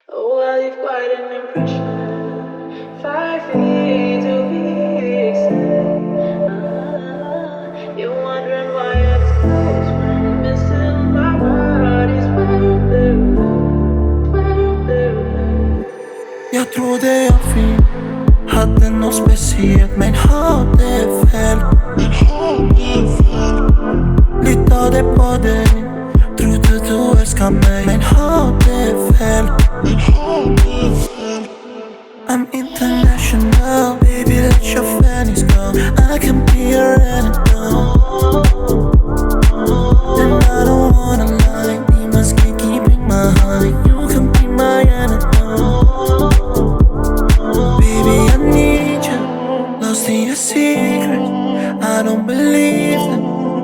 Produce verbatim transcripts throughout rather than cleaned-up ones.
Oh, well, you've quite an impression. Five feet to be exact. Uh, you're wondering why I'm close when you're missing my body's worth the ride, worth the ride. Jag trodde jag fick hade något speciellt men hade fel. Litade på dig, trodde du älskar mig men hade fel. I'm international, baby let your fannies go. I can be your antidote. And I don't wanna lie, we must keep keeping my high. You can be my antidote. Baby I need you, lost in your secret. I don't believe them.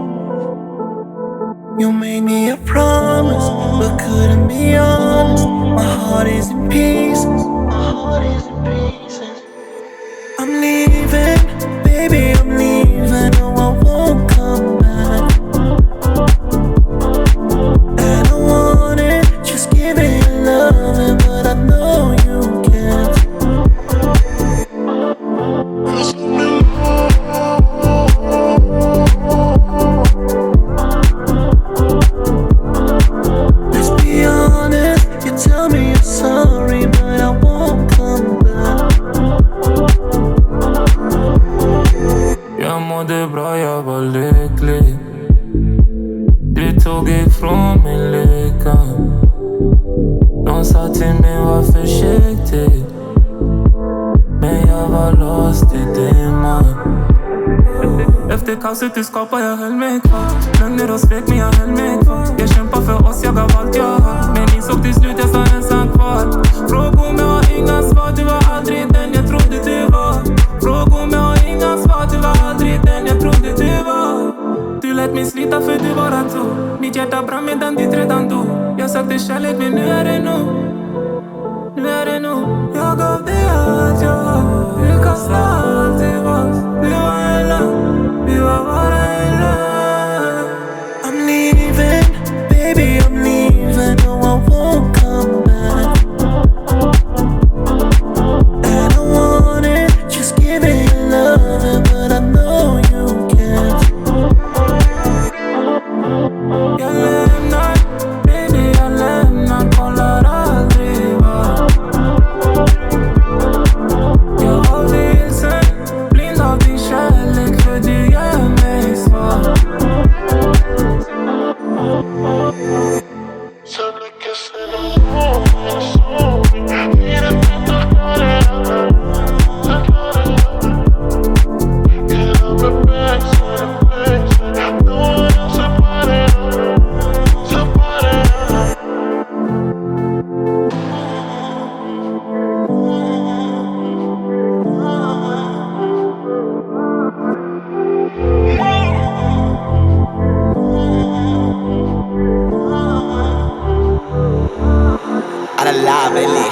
You made me a promise, but couldn't be honest. My heart is in pieces. My heart is in pieces. I'm leaving, baby, I'm leaving. No, I won't come back. And I want it, just give me your loving, but I know you can't. Let's be honest, you tell me you're sorry, but I won't come back. Jag mådde bra, jag var lycklig. Du tog ifrån min lycka. De sa till mig var försiktig, men jag var lost i dimman. Efter kaoset du skapade, jag höll mig kvar. Lögner och svek, men jag höll mig kvar. Jag kämpade för oss, jag gav allt jag har. Men insåg till slut, jag står ensam kvar. Frågor men jag har inga svar. Du var aldrig den jag trodde du var. Frågor men jag har inga svar. Du var aldrig den jag trodde du var. Du lät mig slita för du bara tog. Mitt hjärta brann medan ditt redan dog. Jag sökte kärlek men nu är det nog. Nu är det nog. Jag gav dig allt jag har. Du kastade allt det var. Vi var hela, vi var bara hela. I'm leaving, baby, I'm leaving. No, I won't come back. And I want it, just give me your loving, but I know you can't. Jag lämnar, baby, jag lämnar. Kollar aldrig bak. Jag var vilsen, blind av din kärlek, för du gör mig svag. Så mycket sen om du såg mig. I det vita tar det över. Jag tar det över. Get up the back, set the face. No one else somebody other. Somebody other. Alla la belle